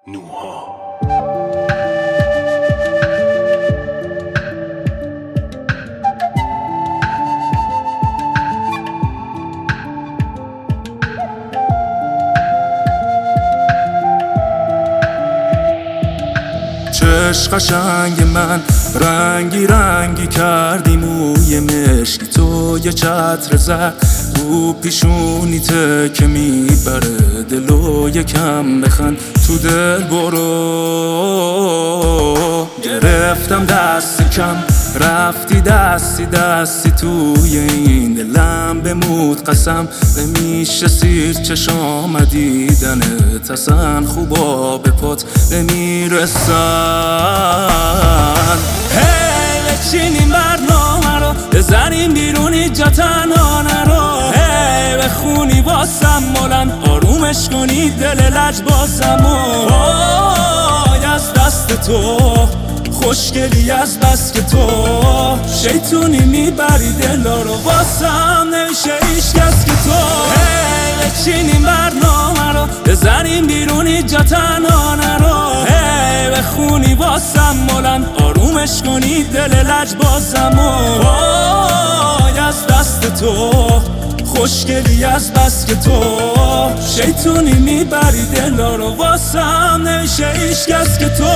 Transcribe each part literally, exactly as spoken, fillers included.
نوها. چشم قشنگ من رنگی رنگی کردی موی مشکی تو، یه چتر زد رو پیشونیته که میبره دلو، یکم بخند تو دل برو. گرفتم دست کم رفتی دستی دستی توی این دلم، بمود قسم نمیشه سیر چشام دیدنت، اصلا خوبا به پات نمیرسن. هی بچینیم برنامه رو بزنیم بیرونی جا تنها نرو، هی بخونی واسم بلند آرومش کنی دل لجبازم و وای از دست تو خوشگلی از بس که تو شیطونی میبری دلا رو، واسم نمیشه هیچ کس که تو. هی بچینیم برنامه رو بزنیم بیرونی جا تنها نرو، هی بخونی واسم بلند آرومش کنی دل لجبازم و وای از دست تو خوشگلی از بس که تو شیطونی میبری دلا رو، واسم نمیشه هیچ کس که تو.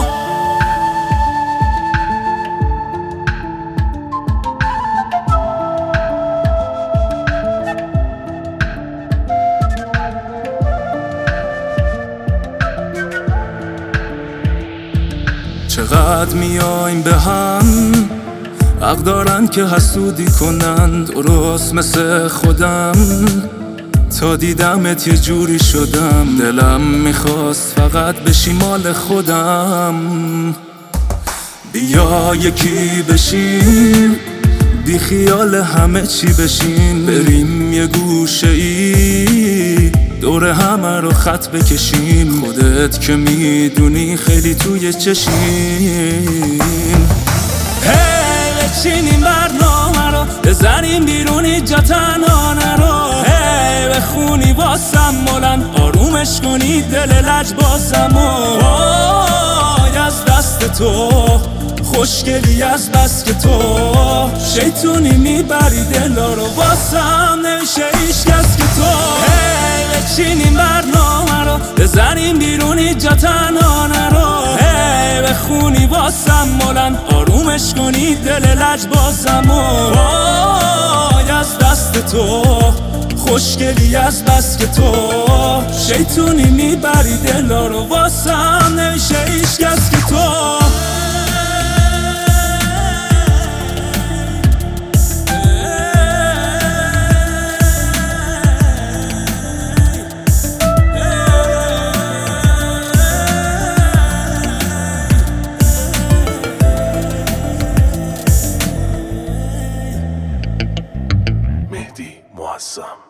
چقدر میایم به هم حق دارن که حسودی کنن، درست مثل خودم تا دیدمت یه جوری شدم، دلم میخواست فقط بشی مال خودم. بیا یکی بشیم بی خیال همه چی بشین، بریم یه گوشه ای دور همه رو خط بکشیم، خودت که میدونی خیلی توی چشیم. هی بچینیم برنامه رو بزنیم بیرونی جا تنها نرو، هی بخونی واسم بلند آرومش کنی دل لجبازم و وای از دست تو خوشگلی از بس که تو شیطونی میبری دلا رو، واسم نمیشه هیچ کس که تو. هی بچینیم برنامه رو بزنیم بیرونی جا تنها نرو، هی بخونی واسم بلند آرومش کنی دل لجبازم و وای از دست تو خوشگلی از بس که تو شیطونی میبری دلا رو، واسم نمیشه هیچ کس که تو. مهدی معظم.